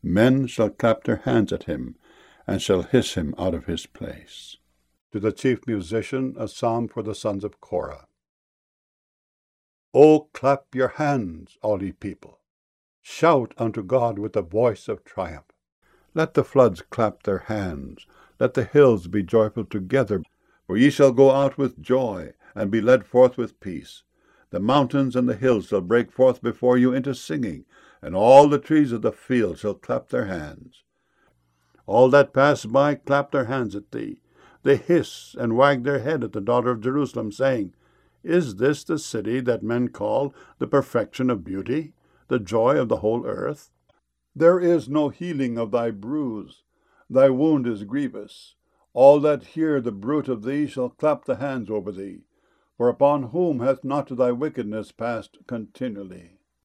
Men shall clap their hands at him, and shall hiss him out of his place. To the chief musician, a psalm for the sons of Korah. O clap your hands, all ye people. Shout unto God with the voice of triumph. Let the floods clap their hands. Let the hills be joyful together. For ye shall go out with joy, and be led forth with peace. The mountains and the hills shall break forth before you into singing, and all the trees of the field shall clap their hands. All that pass by clap their hands at thee. They hiss and wag their head at the daughter of Jerusalem, saying, Is this the city that men call the perfection of beauty, the joy of the whole earth? There is no healing of thy bruise. Thy wound is grievous. All that hear the bruit of thee shall clap the hands over thee. For upon whom hath not thy wickedness passed continually?